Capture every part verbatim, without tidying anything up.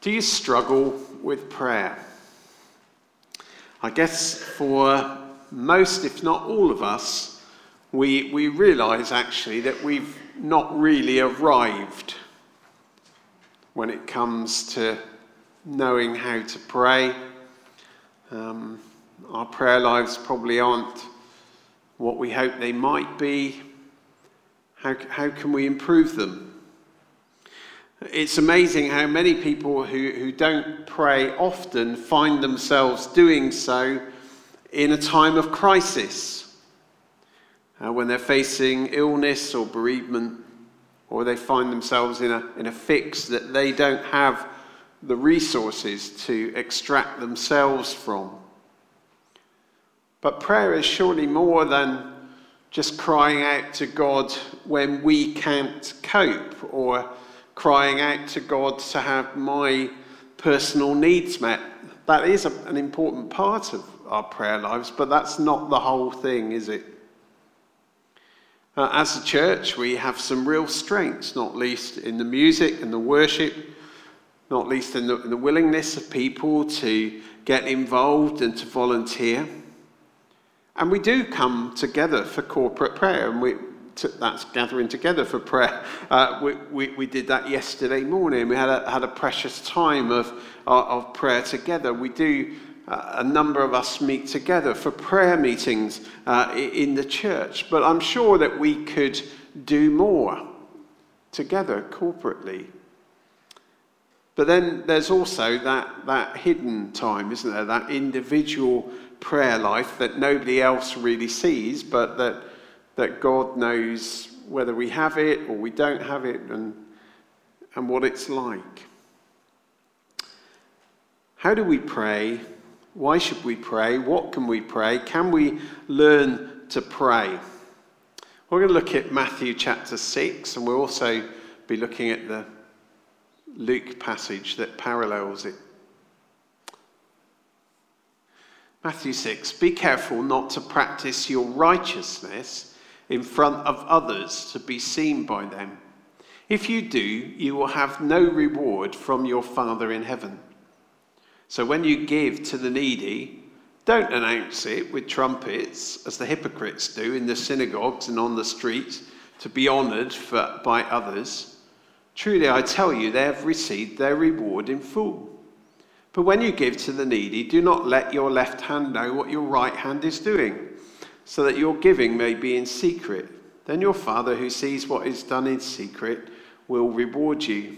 Do you struggle with prayer? I guess for most, if not all of us, we, we realise actually that we've not really arrived when it comes to knowing how to pray. Um, our prayer lives probably aren't what we hope they might be. How, how can we improve them? It's amazing how many people who, who don't pray often find themselves doing so in a time of crisis, uh, when they're facing illness or bereavement, or they find themselves in a, in a fix that they don't have the resources to extract themselves from. But prayer is surely more than just crying out to God when we can't cope, or crying out to God to have my personal needs met. That is a, an important part of our prayer lives, but that's not the whole thing, is it? Uh, as a church, we have some real strengths, not least in the music and the worship, not least in the, in the willingness of people to get involved and to volunteer. And we do come together for corporate prayer, and we that's gathering together for prayer. Uh, we, we, we did that yesterday morning. We had a, had a precious time of, of prayer together. We do, uh, a number of us meet together for prayer meetings uh, in the church. But I'm sure that we could do more together corporately. But then there's also that, that hidden time, isn't there? That individual prayer life that nobody else really sees, but that that God knows whether we have it or we don't have it, and, and what it's like. How do we pray? Why should we pray? What can we pray? Can we learn to pray? We're going to look at Matthew chapter six, and we'll also be looking at the Luke passage that parallels it. Matthew six, be careful not to practice your righteousness in front of others to be seen by them. If you do, you will have no reward from your Father in heaven. So when you give to the needy, don't announce it with trumpets, as the hypocrites do in the synagogues and on the streets, to be honoured for, by others. Truly, I tell you, they have received their reward in full. But when you give to the needy, do not let your left hand know what your right hand is doing, so that your giving may be in secret. Then your Father who sees what is done in secret will reward you.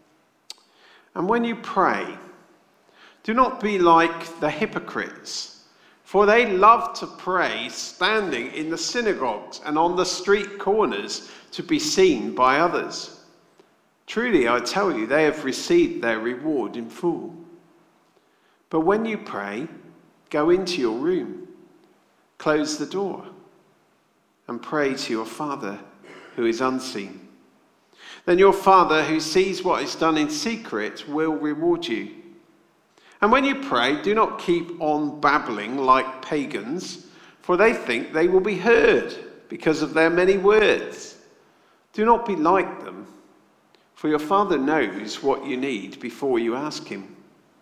And when you pray, do not be like the hypocrites, for they love to pray standing in the synagogues and on the street corners to be seen by others. Truly, I tell you, they have received their reward in full. But when you pray, go into your room, close the door, and pray to your Father who is unseen. Then your Father who sees what is done in secret will reward you. And when you pray, do not keep on babbling like pagans, for they think they will be heard because of their many words. Do not be like them, for your Father knows what you need before you ask him.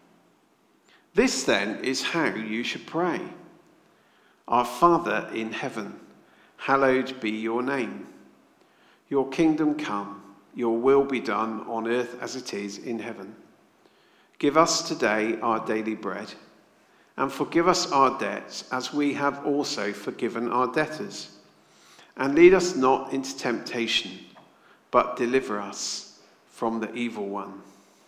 This then is how you should pray. Our Father in heaven, hallowed be your name. Your kingdom come, your will be done on earth as it is in heaven. Give us today our daily bread, and forgive us our debts as we have also forgiven our debtors. And lead us not into temptation, but deliver us from the evil one.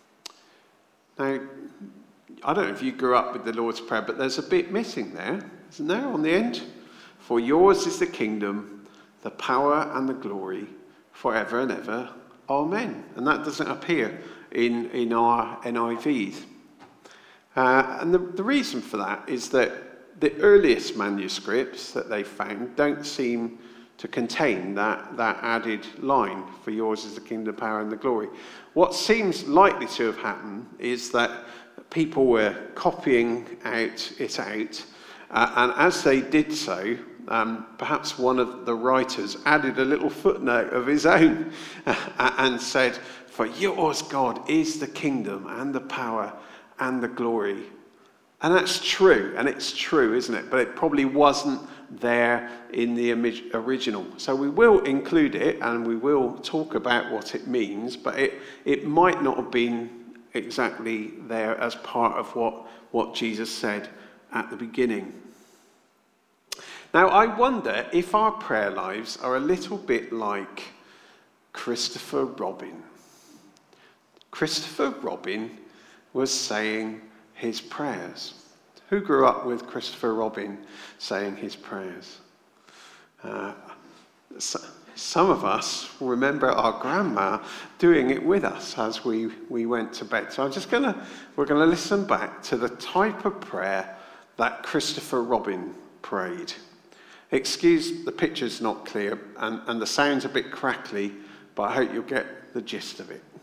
Now, I don't know if you grew up with the Lord's Prayer, but there's a bit missing there, isn't there, on the end? For yours is the kingdom, the power and the glory, forever and ever. Amen. And that doesn't appear in, in our N I Vs. Uh, and the, the reason for that is that the earliest manuscripts that they found don't seem to contain that, that added line, for yours is the kingdom, the power and the glory. What seems likely to have happened is that people were copying out it out, uh, and as they did so, um, perhaps one of the writers added a little footnote of his own uh, and said, For yours, God, is the kingdom and the power and the glory. And that's true, and it's true, isn't it? But it probably wasn't there in the original. So we will include it, and we will talk about what it means, but it, it might not have been exactly there as part of what, what Jesus said at the beginning. Now, I wonder if our prayer lives are a little bit like Christopher Robin. Christopher Robin was saying his prayers. Who grew up with Christopher Robin saying his prayers? Uh, so, some of us remember our grandma doing it with us as we, we went to bed. So I'm just gonna we're gonna listen back to the type of prayer that Christopher Robin prayed. Excuse the picture's not clear and, and the sound's a bit crackly, but I hope you'll get the gist of it.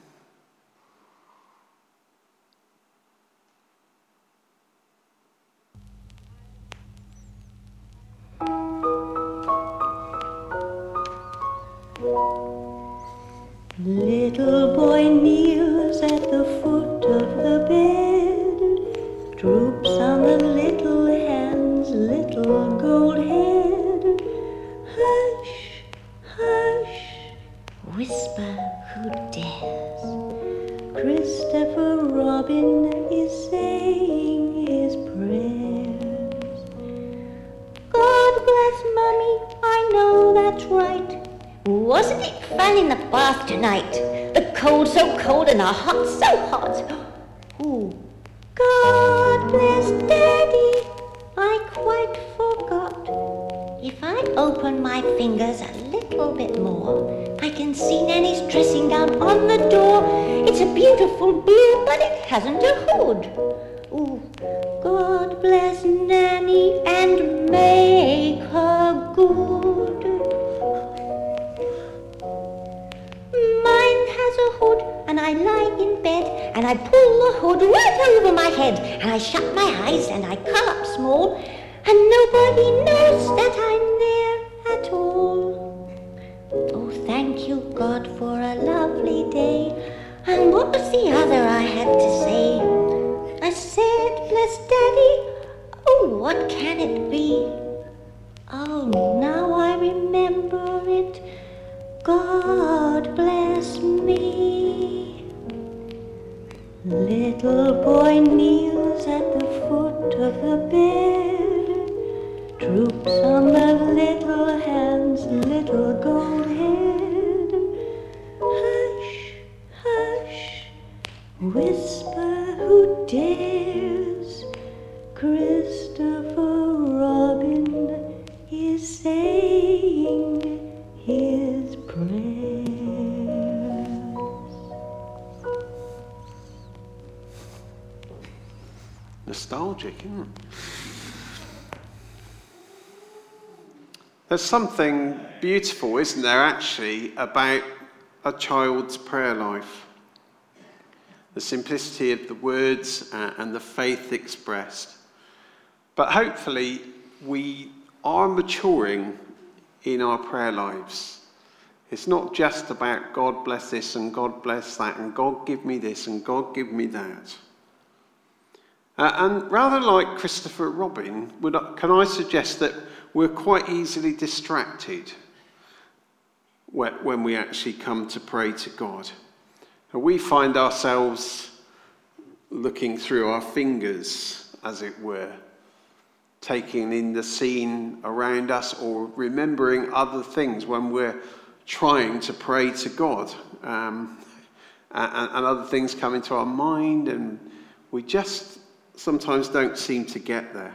Little boy kneels at the foot of the bed, droops on the little hand's little gold head. Hush, hush, whisper, who dares? Christopher Robin is saying his prayers. God bless Mummy, I know that's right. Wasn't it fun in the bath tonight? The cold so cold and the hot so hot. Ooh. God bless Daddy, I quite forgot. If I open my fingers a little bit more, I can see Nanny's dressing gown on the door. It's a beautiful blue, but it hasn't a hood. Ooh. God bless Nanny and make her good. And I lie in bed, and I pull the hood right over my head, and I shut my eyes, and I curl up small, and nobody knows that I'm there at all. Oh, thank you, God, for a lovely day. And what was the other I had to say? I said, bless Daddy, oh, what can it be? Oh, now I remember it. God bless me. Little boy kneels at the foot of the bed, droops on the little hand's little gold head. Hush, hush, whisper, who dares? Christopher Robin is saying his prayers. Nostalgic, isn't it? There's something beautiful, isn't there, actually, about a child's prayer life. The simplicity of the words and the faith expressed. But hopefully we are maturing in our prayer lives. It's not just about God bless this and God bless that and God give me this and God give me that. Uh, and rather like Christopher Robin, would I, can I suggest that we're quite easily distracted when, when we actually come to pray to God. And we find ourselves looking through our fingers, as it were, taking in the scene around us or remembering other things when we're trying to pray to God. Um, and, and other things come into our mind and we just sometimes don't seem to get there.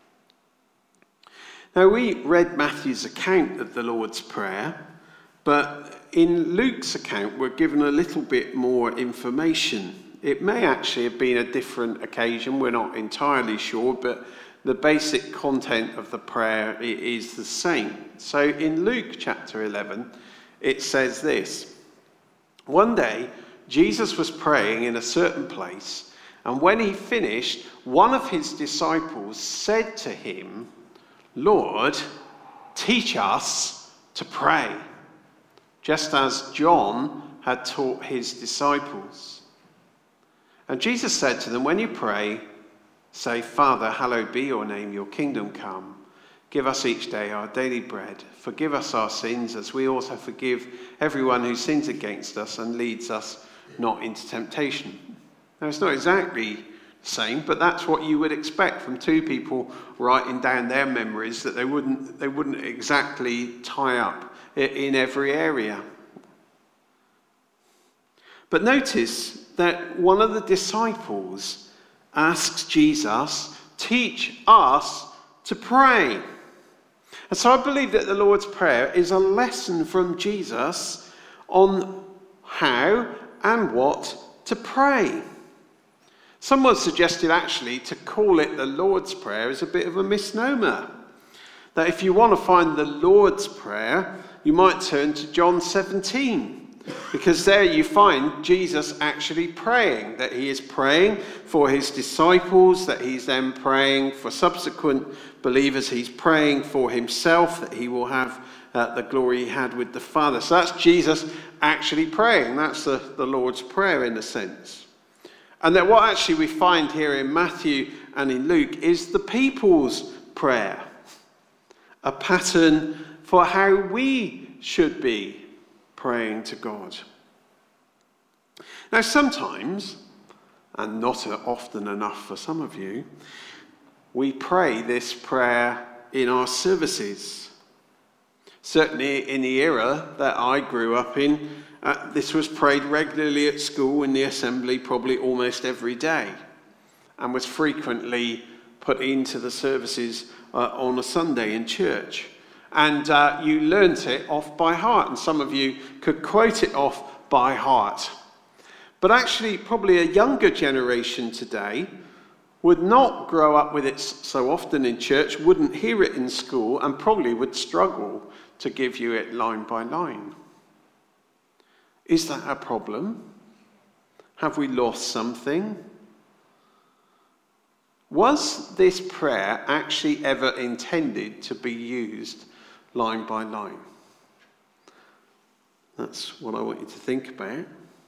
Now, we read Matthew's account of the Lord's Prayer, but in Luke's account, we're given a little bit more information. It may actually have been a different occasion, we're not entirely sure, but the basic content of the prayer is the same. So in Luke chapter eleven, it says this: One day, Jesus was praying in a certain place, and when he finished, one of his disciples said to him, Lord, teach us to pray, just as John had taught his disciples. And Jesus said to them, when you pray, say, Father, hallowed be your name, your kingdom come. Give us each day our daily bread. Forgive us our sins as we also forgive everyone who sins against us and leads us not into temptation. Now, it's not exactly the same, but that's what you would expect from two people writing down their memories, that they wouldn't, they wouldn't exactly tie up in every area. But notice that one of the disciples asks Jesus, teach us to pray. And so I believe that the Lord's Prayer is a lesson from Jesus on how and what to pray. Someone suggested actually to call it the Lord's Prayer is a bit of a misnomer. That if you want to find the Lord's Prayer, you might turn to John seventeen. Because there you find Jesus actually praying, that he is praying for his disciples, that he's then praying for subsequent believers, he's praying for himself, that he will have uh, the glory he had with the Father. So that's Jesus actually praying. That's the, the Lord's Prayer in a sense. And that what actually we find here in Matthew and in Luke is the people's prayer, a pattern for how we should be praying to God. Now, sometimes, and not often enough for some of you, we pray this prayer in our services. Certainly in the era that I grew up in, uh, this was prayed regularly at school, in the assembly, probably almost every day, and was frequently put into the services uh, on a Sunday in church. And uh, you learnt it off by heart, and some of you could quote it off by heart. But actually, probably a younger generation today would not grow up with it so often in church, wouldn't hear it in school, and probably would struggle to give you it line by line. Is that a problem? Have we lost something? Was this prayer actually ever intended to be used line by line? That's what I want you to think about.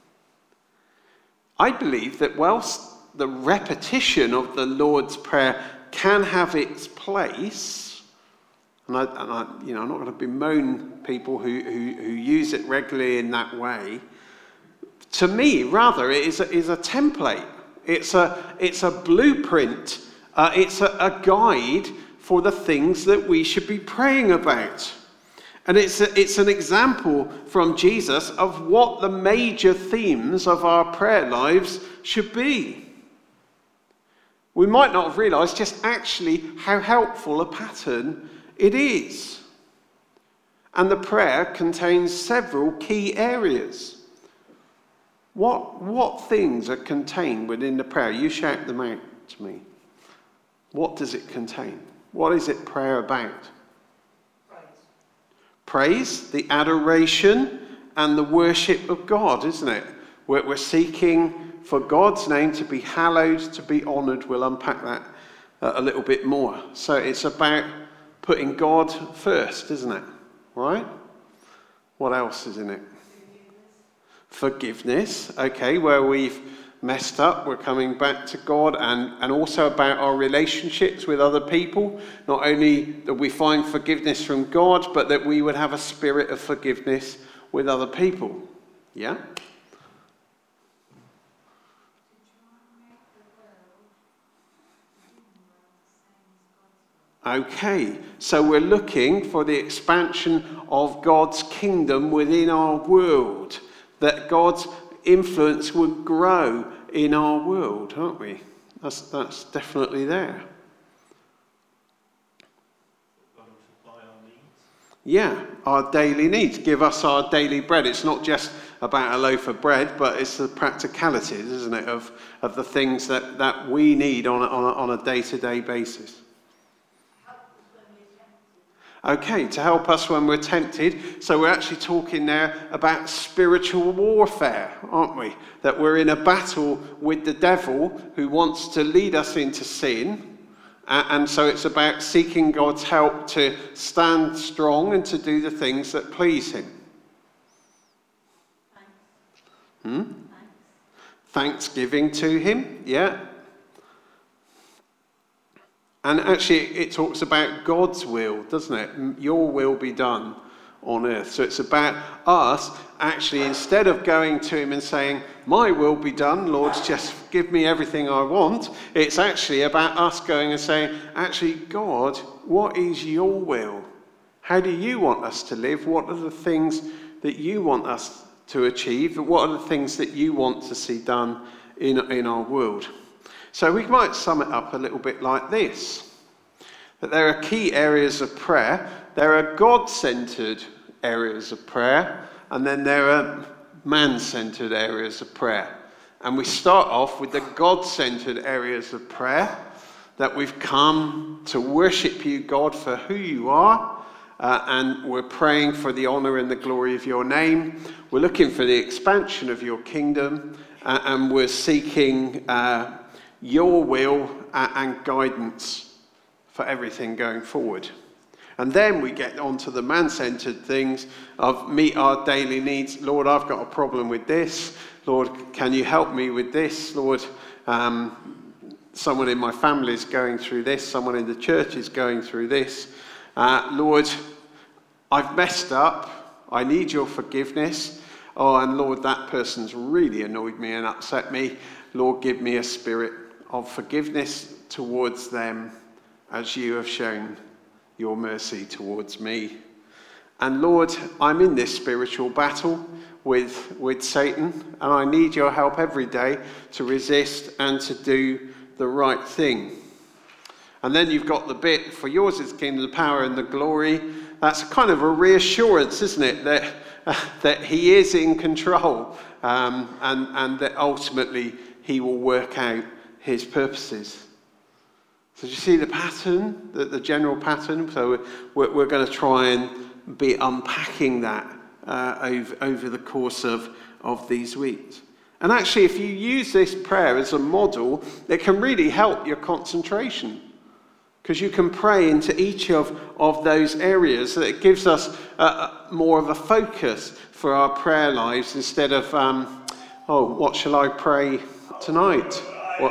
I believe that whilst the repetition of the Lord's Prayer can have its place, and I, and I you know, I'm not going to bemoan people who, who, who use it regularly in that way. To me, rather, it is a, is a template. It's a, it's a blueprint. Uh, it's a, a guide for the things that we should be praying about. And it's, a, it's an example from Jesus of what the major themes of our prayer lives should be. We might not have realised just actually how helpful a pattern it is. And the prayer contains several key areas. What, what things are contained within the prayer? You shout them out to me. What does it contain? What is it prayer about? Praise. Praise, the adoration and the worship of God, isn't it? We're, we're seeking for God's name to be hallowed, to be honoured. We'll unpack that uh, a little bit more. So it's about putting God first, isn't it? Right? What else is in it? Forgiveness. Forgiveness. Okay, where we've messed up, we're coming back to God, and, and also about our relationships with other people. Not only that we find forgiveness from God, but that we would have a spirit of forgiveness with other people. Yeah? Okay, so we're looking for the expansion of God's kingdom within our world, that God's influence would grow in our world, aren't we? That's, that's definitely there. Yeah, our daily needs. Give us our daily bread. It's not just about a loaf of bread, but it's the practicalities, isn't it, of, of the things that, that we need on a, on a, on a day-to-day basis. Okay, to help us when we're tempted. So we're actually talking now about spiritual warfare, aren't we? That we're in a battle with the devil who wants to lead us into sin. And so it's about seeking God's help to stand strong and to do the things that please him. Hmm? Thanksgiving to him, yeah. And actually it talks about God's will, doesn't it? Your will be done on earth. So it's about us actually, instead of going to him and saying, my will be done, Lord, just give me everything I want. It's actually about us going and saying, actually, God, what is your will? How do you want us to live? What are the things that you want us to achieve? What are the things that you want to see done in, in our world? So we might sum it up a little bit like this. That there are key areas of prayer. There are God-centered areas of prayer. And then there are man-centered areas of prayer. And we start off with the God-centered areas of prayer. That we've come to worship you, God, for who you are. Uh, and we're praying for the honour and the glory of your name. We're looking for the expansion of your kingdom. Uh, and we're seeking Uh, your will and guidance for everything going forward. And then we get on to the man-centered things of meet our daily needs. Lord, I've got a problem with this. Lord, can you help me with this? Lord, um, someone in my family is going through this. Someone in the church is going through this. Uh, Lord, I've messed up. I need your forgiveness. Oh, and Lord, that person's really annoyed me and upset me. Lord, give me a spirit of forgiveness towards them as you have shown your mercy towards me. And Lord, I'm in this spiritual battle with, with Satan, and I need your help every day to resist and to do the right thing. And then you've got the bit, for yours is the kingdom, the power and the glory. That's kind of a reassurance, isn't it, that, uh, that he is in control, um, and, and that ultimately he will work out his purposes. So do you see the pattern, the, the general pattern? So we're, we're going to try and be unpacking that uh, over, over the course of, of these weeks. And actually, if you use this prayer as a model, it can really help your concentration. Because you can pray into each of, of those areas. So it gives us uh, more of a focus for our prayer lives instead of, um, oh, what shall I pray tonight? What?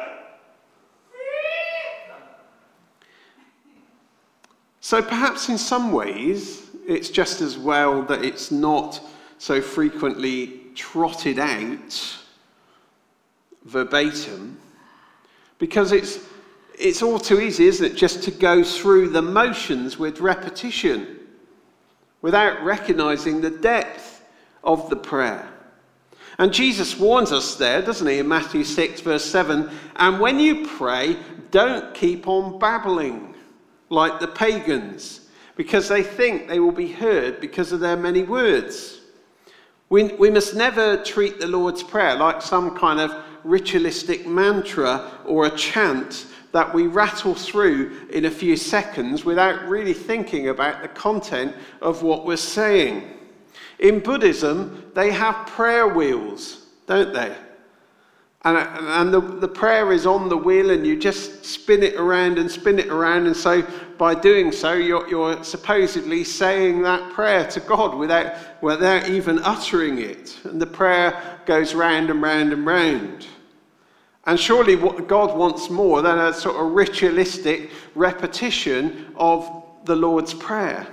So perhaps in some ways, it's just as well that it's not so frequently trotted out verbatim, because it's it's all too easy, isn't it, just to go through the motions with repetition without recognizing the depth of the prayer. And Jesus warns us there, doesn't he, in Matthew six, verse seven, and when you pray, don't keep on babbling like the pagans, because they think they will be heard because of their many words. We, we must never treat the Lord's Prayer like some kind of ritualistic mantra or a chant that we rattle through in a few seconds without really thinking about the content of what we're saying. In Buddhism, they have prayer wheels, don't they? And, and the, the prayer is on the wheel, and you just spin it around and spin it around. And so by doing so, you're, you're supposedly saying that prayer to God without, without even uttering it. And the prayer goes round and round and round. And surely what God wants more than a sort of ritualistic repetition of the Lord's Prayer.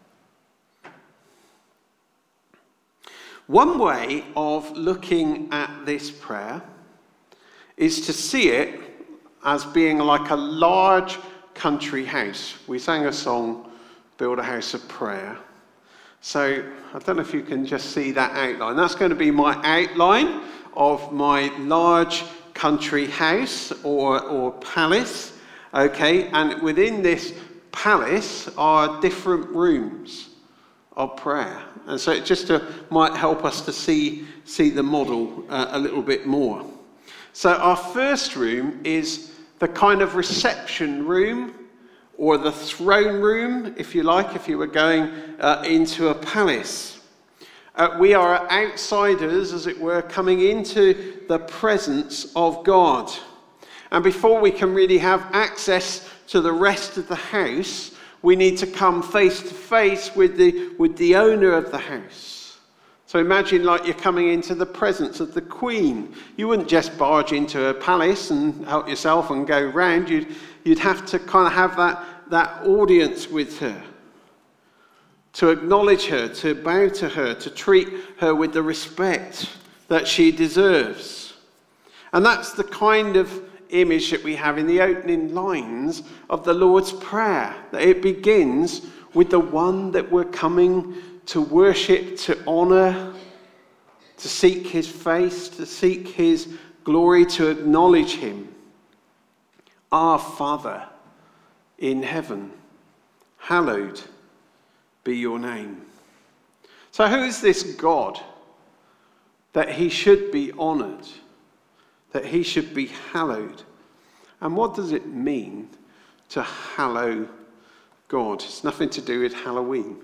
One way of looking at this prayer is to see it as being like a large country house. We sang a song, Build a House of Prayer. So I don't know if you can just see that outline. That's going to be my outline of my large country house or, or palace. Okay, and within this palace are different rooms of prayer. And so it just to, might help us to see, see the model uh, a little bit more. So our first room is the kind of reception room, or the throne room, if you like, if you were going uh, into a palace. Uh, we are outsiders, as it were, coming into the presence of God. And before we can really have access to the rest of the house, we need to come face to face with the, with the owner of the house. So imagine like you're coming into the presence of the Queen. You wouldn't just barge into her palace and help yourself and go round. You'd, you'd have to kind of have that, that audience with her, to acknowledge her, to bow to her, to treat her with the respect that she deserves. And that's the kind of image that we have in the opening lines of the Lord's Prayer, that it begins with the one that we're coming to worship, to honour, to seek his face, to seek his glory, to acknowledge him. Our Father in heaven, hallowed be your name. So who is this God that he should be honoured, that he should be hallowed? And what does it mean to hallow God? It's nothing to do with Halloween.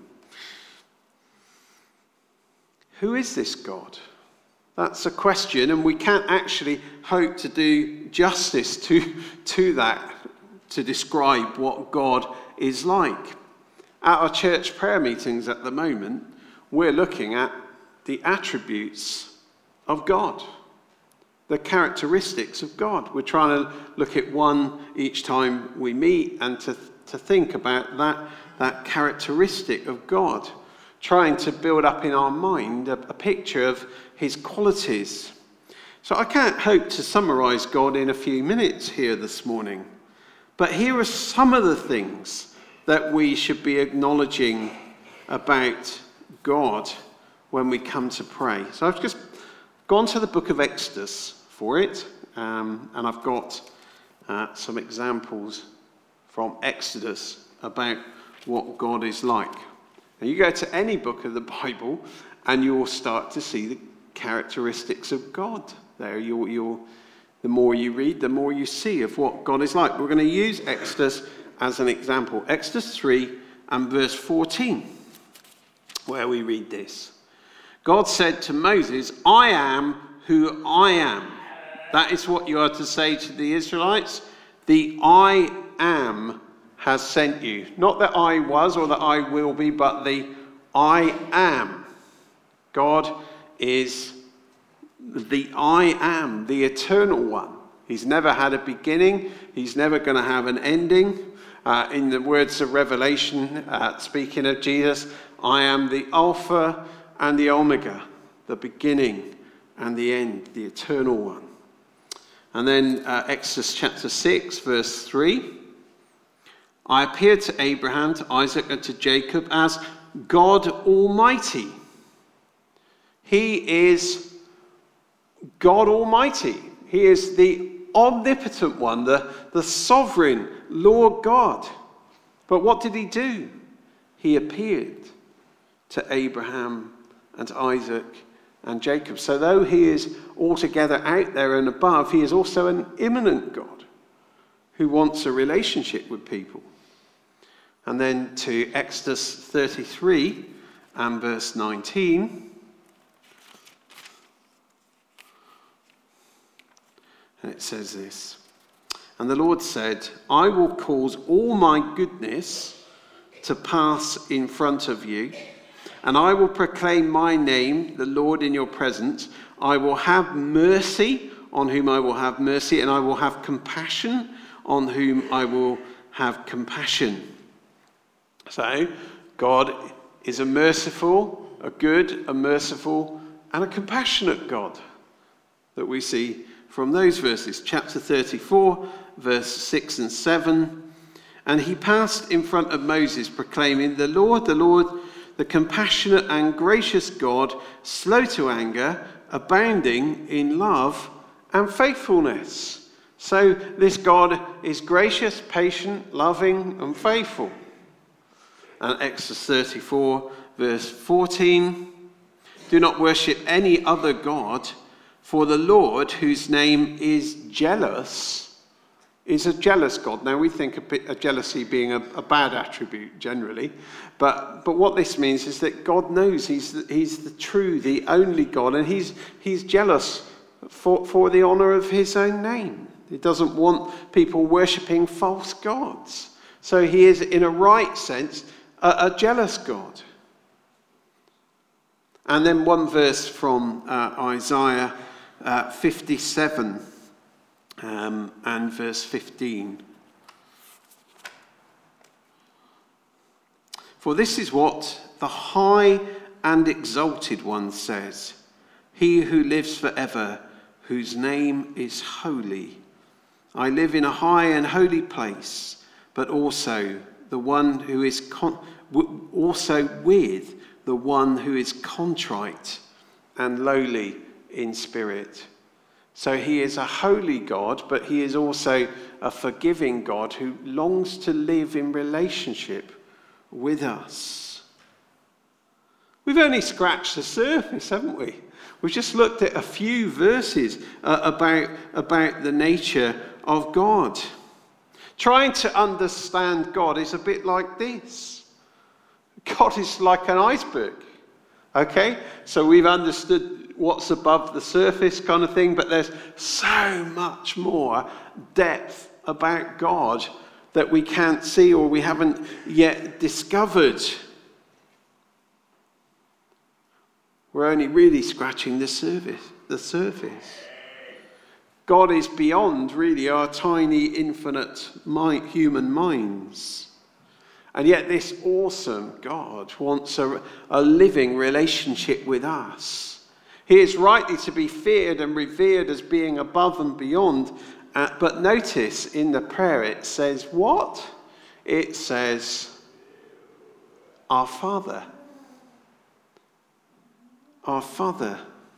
Who is this God? That's a question, and we can't actually hope to do justice to, to that, to describe what God is like. At our church prayer meetings at the moment, we're looking at the attributes of God, the characteristics of God. We're trying to look at one each time we meet and to, to think about that, that characteristic of God, trying to build up in our mind a, a picture of his qualities. So I can't hope to summarise God in a few minutes here this morning, but here are some of the things that we should be acknowledging about God when we come to pray. So I've just gone to the book of Exodus for it, um, and I've got uh, some examples from Exodus about what God is like. Now you go to any book of the Bible and you'll start to see the characteristics of God there. You'll, you'll, the more you read, the more you see of what God is like. We're going to use Exodus as an example. Exodus three and verse fourteen, where we read this. God said to Moses, I am who I am. That is what you are to say to the Israelites. The I am has sent you. Not that I was or that I will be, but the I am. God is the I am, the eternal one. He's never had a beginning. He's never going to have an ending. Uh, in the words of Revelation, uh, speaking of Jesus, I am the Alpha and the Omega, the beginning and the end, the eternal one. And then uh, Exodus chapter six, verse three. I appeared to Abraham, to Isaac, and to Jacob as God Almighty. He is God Almighty. He is the omnipotent one, the, the sovereign Lord God. But what did he do? He appeared to Abraham and Isaac and Jacob. So though he is altogether out there and above, he is also an immanent God who wants a relationship with people. And then to Exodus thirty-three and verse nineteen. And it says this. And the Lord said, I will cause all my goodness to pass in front of you, and I will proclaim my name, the Lord, in your presence. I will have mercy on whom I will have mercy, and I will have compassion on whom I will have compassion. So, God is a merciful, a good, a merciful, and a compassionate God that we see from those verses. Chapter thirty-four, verse six and seven. And he passed in front of Moses, proclaiming, the Lord, the Lord, the compassionate and gracious God, slow to anger, abounding in love and faithfulness. So this God is gracious, patient, loving, and faithful. And Exodus thirty-four, verse fourteen. Do not worship any other God, for the Lord, whose name is jealous, is a jealous God. Now we think of a jealousy being a, a bad attribute generally, but but what this means is that God knows he's the, he's the true, the only God, and he's he's jealous for, for the honour of his own name. He doesn't want people worshipping false gods. So he is, in a right sense, a, a jealous God. And then one verse from uh, Isaiah uh, fifty-seven um, and verse fifteen. For this is what the high and exalted one says, he who lives forever, whose name is holy. I live in a high and holy place, but also the one who is con- also with the one who is contrite and lowly in spirit. So he is a holy God, but he is also a forgiving God who longs to live in relationship with us. We've only scratched the surface, haven't we? We've just looked at a few verses uh, about, about the nature of God. Trying to understand God is a bit like this. God is like an iceberg, okay? So we've understood what's above the surface kind of thing, but there's so much more depth about God that we can't see or we haven't yet discovered. We're only really scratching the surface. The surface. God is beyond really our tiny, infinite mind, human minds. And yet this awesome God wants a, a living relationship with us. He is rightly to be feared and revered as being above and beyond. Uh, but notice in the prayer it says what? It says, our Father. Our Father.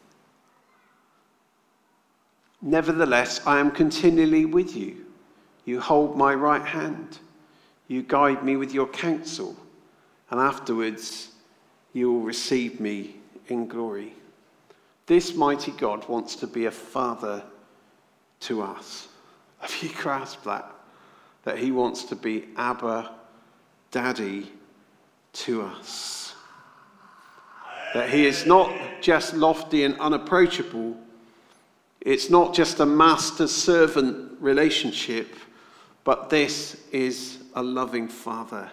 Nevertheless, I am continually with you. You hold my right hand. You guide me with your counsel. And afterwards, you will receive me in glory. This mighty God wants to be a father to us. Have you grasped that? That he wants to be Abba, Daddy to us. That he is not just lofty and unapproachable. It's not just a master-servant relationship, but this is a loving father.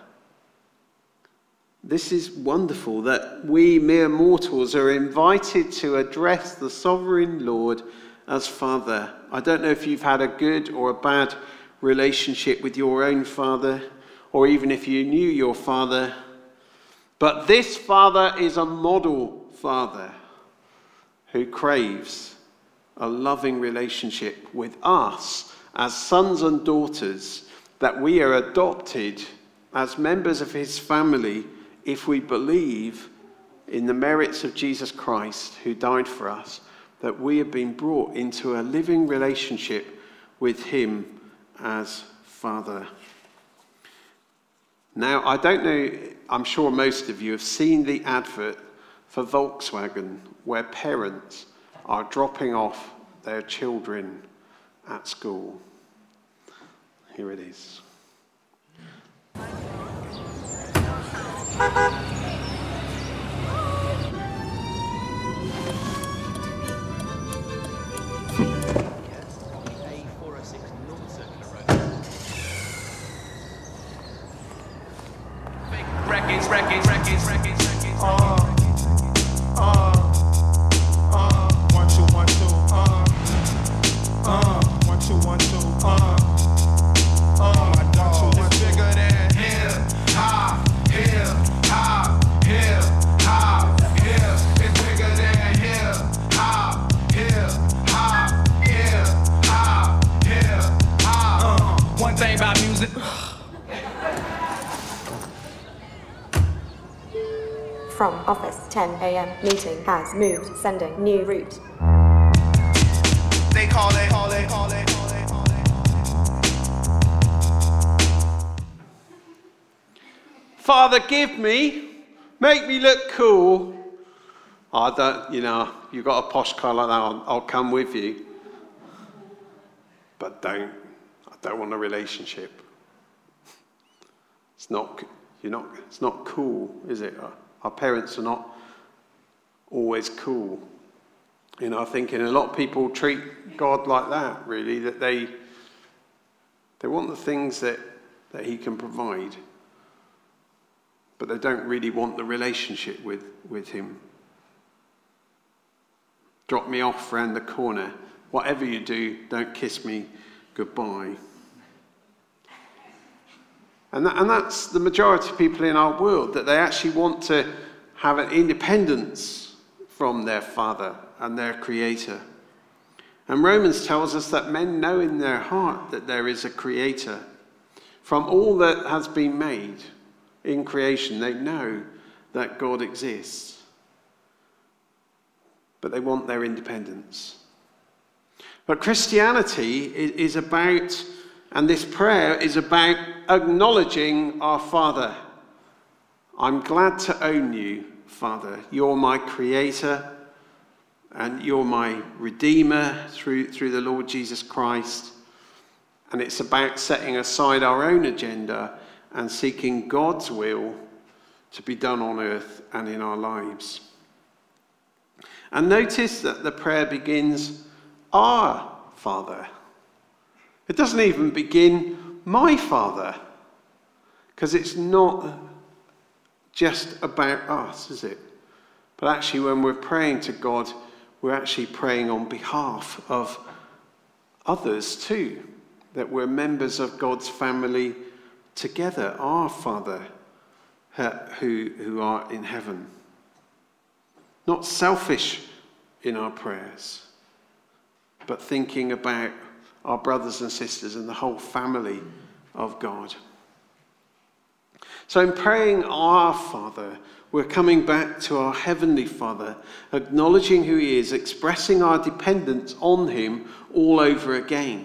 This is wonderful that we mere mortals are invited to address the sovereign Lord as Father. I don't know if you've had a good or a bad relationship with your own father, or even if you knew your father, but this Father is a model Father who craves a loving relationship with us as sons and daughters, that we are adopted as members of his family if we believe in the merits of Jesus Christ who died for us, that we have been brought into a living relationship with him as Father. Now, I don't know, I'm sure most of you have seen the advert for Volkswagen where parents are dropping off their children at school. Here it is. Records, records, records, records, records. Uh, uh, uh, one, two, one, two, uh, uh, one, two, one, two, uh, uh, my dog, it's bigger than hip hop, hip hop, hip hop, hip, it's bigger than hip hop, hip hop, hip hop, hip hop. Uh, one thing about music. From office, ten a.m. Meeting has moved. Sending new route. They call it, call it, call it, call it, call it. Father, give me, make me look cool. I don't, you know, you've got a posh car like that, I'll, I'll come with you. But don't, I don't want a relationship. It's not, you're not, it's not cool, is it? Our parents are not always cool. You know, I think in a lot of people treat God like that, really, that they they want the things that, that he can provide, but they don't really want the relationship with, with him. drop me off round the corner. Whatever you do, don't kiss me goodbye. And, that, and that's the majority of people in our world, that they actually want to have an independence from their Father and their Creator. And Romans tells us that men know in their heart that there is a Creator. From all that has been made in creation, they know that God exists. But they want their independence. But Christianity is about, and this prayer is about acknowledging our Father. I'm glad to own you, Father. You're my Creator, and you're my Redeemer through, through the Lord Jesus Christ. And it's about setting aside our own agenda and seeking God's will to be done on earth and in our lives. And notice that the prayer begins, our Father. It doesn't even begin, my Father, because it's not just about us, is it? But actually, when we're praying to God, we're actually praying on behalf of others too, that we're members of God's family together, our Father who, who art in heaven. Not selfish in our prayers, but thinking about our brothers and sisters and the whole family of God. So in praying our Father, we're coming back to our Heavenly Father, acknowledging who He is, expressing our dependence on Him all over again.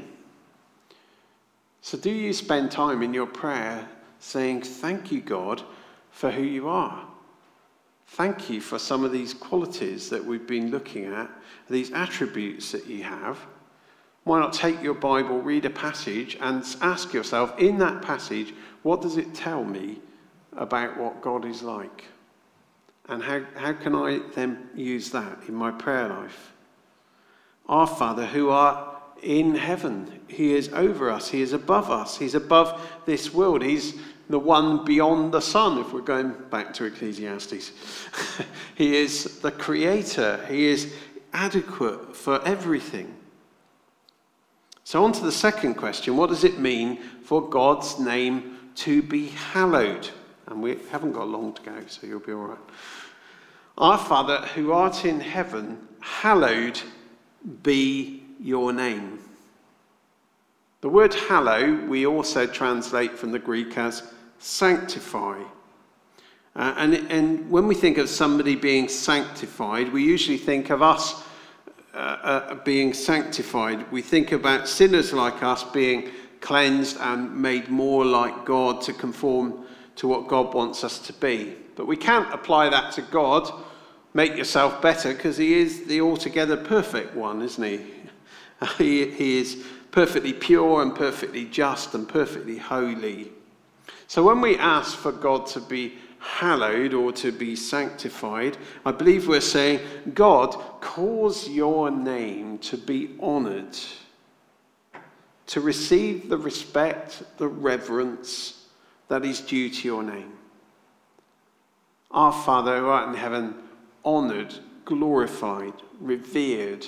So do you spend time in your prayer saying, thank you, God, for who you are. Thank you for some of these qualities that we've been looking at, these attributes that you have. Why not take your Bible, read a passage, and ask yourself, in that passage, what does it tell me about what God is like? And how, how can I then use that in my prayer life? Our Father who art in heaven, He is over us, He is above us, He's above this world, He's the one beyond the sun, if we're going back to Ecclesiastes. He is the Creator, He is adequate for everything. So on to the second question, what does it mean for God's name to be hallowed? And we haven't got long to go, so you'll be all right. Our Father who art in heaven, hallowed be your name. The word hallow we also translate from the Greek as sanctify. Uh, and, and when we think of somebody being sanctified, we usually think of us uh, uh, being sanctified. We think about sinners like us being cleansed and made more like God to conform to what God wants us to be. But we can't apply that to God. Make yourself better, because He is the altogether perfect one, isn't He? He, he is perfectly pure and perfectly just and perfectly holy. So when we ask for God to be hallowed or to be sanctified, I believe we're saying, God, cause your name to be honoured, to receive the respect, the reverence that is due to your name. Our Father who art in heaven, honoured, glorified, revered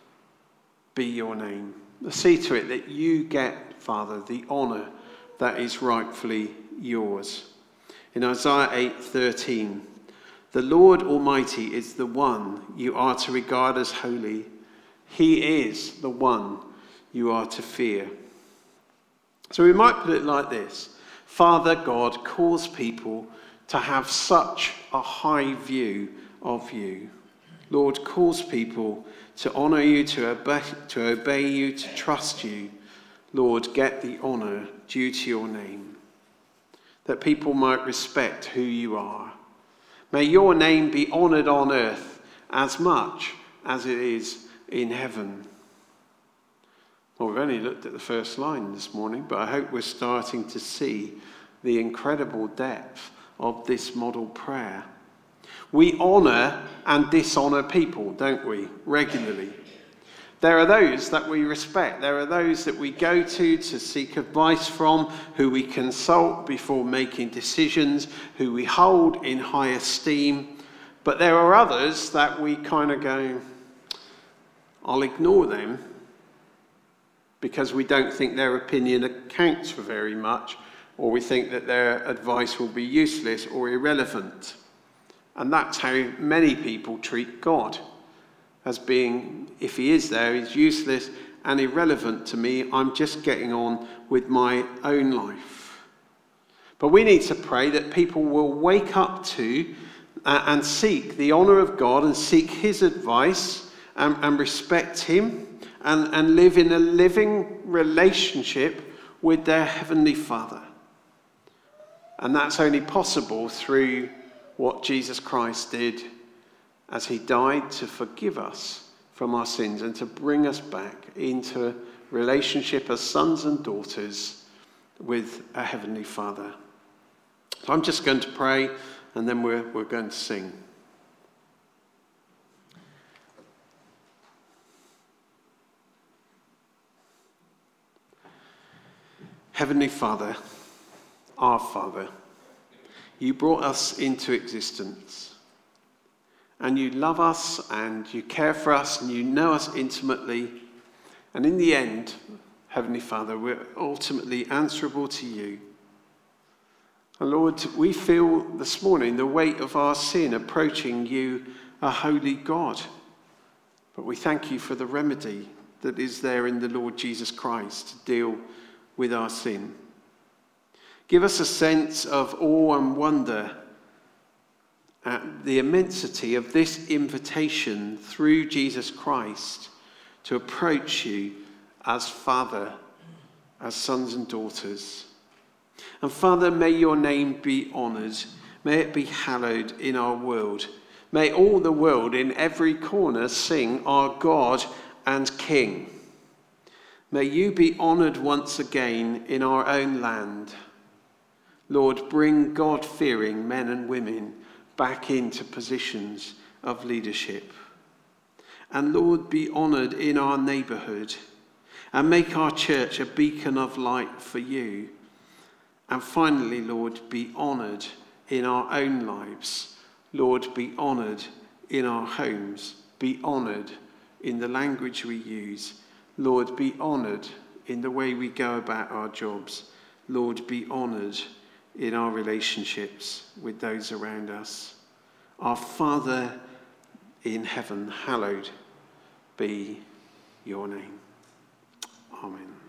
be your name. See to it that you get, Father, the honour that is rightfully yours. In Isaiah eight thirteen, the Lord Almighty is the one you are to regard as holy. He is the one you are to fear. So we might put it like this. Father God, cause people to have such a high view of you. Lord, cause people to honour you, to obey, to obey you, to trust you. Lord, get the honour due to your name, that people might respect who you are. May your name be honoured on earth as much as it is in heaven. Well, we've only looked at the first line this morning, but I hope we're starting to see the incredible depth of this model prayer. We honour and dishonour people, don't we, regularly. There are those that we respect. There are those that we go to to seek advice from, who we consult before making decisions, who we hold in high esteem. But there are others that we kind of go, I'll ignore them because we don't think their opinion accounts for very much, or we think that their advice will be useless or irrelevant. And that's how many people treat God, as being, if he is there, he's useless and irrelevant to me. I'm just getting on with my own life. But we need to pray that people will wake up to uh, and seek the honour of God and seek his advice and, and respect him and, and live in a living relationship with their Heavenly Father. And that's only possible through what Jesus Christ did as he died to forgive us from our sins and to bring us back into a relationship as sons and daughters with a Heavenly Father. So I'm just going to pray, and then we're, we're going to sing. Heavenly Father, our Father, you brought us into existence, and you love us and you care for us and you know us intimately, and in the end, Heavenly Father, we're ultimately answerable to you. And Lord, we feel this morning the weight of our sin approaching you, a holy God, but we thank you for the remedy that is there in the Lord Jesus Christ to deal with our sin. Give us a sense of awe and wonder at the immensity of this invitation through Jesus Christ to approach you as Father, as sons and daughters. And Father, may your name be honoured. May it be hallowed in our world. May all the world in every corner sing our God and King. May you be honoured once again in our own land. Lord, bring God-fearing men and women back into positions of leadership. And Lord, be honoured in our neighbourhood and make our church a beacon of light for you. And finally, Lord, be honoured in our own lives. Lord, be honoured in our homes. Be honoured in the language we use. Lord, be honoured in the way we go about our jobs. Lord, be honoured in our relationships with those around us. Our Father in heaven, hallowed be your name. Amen.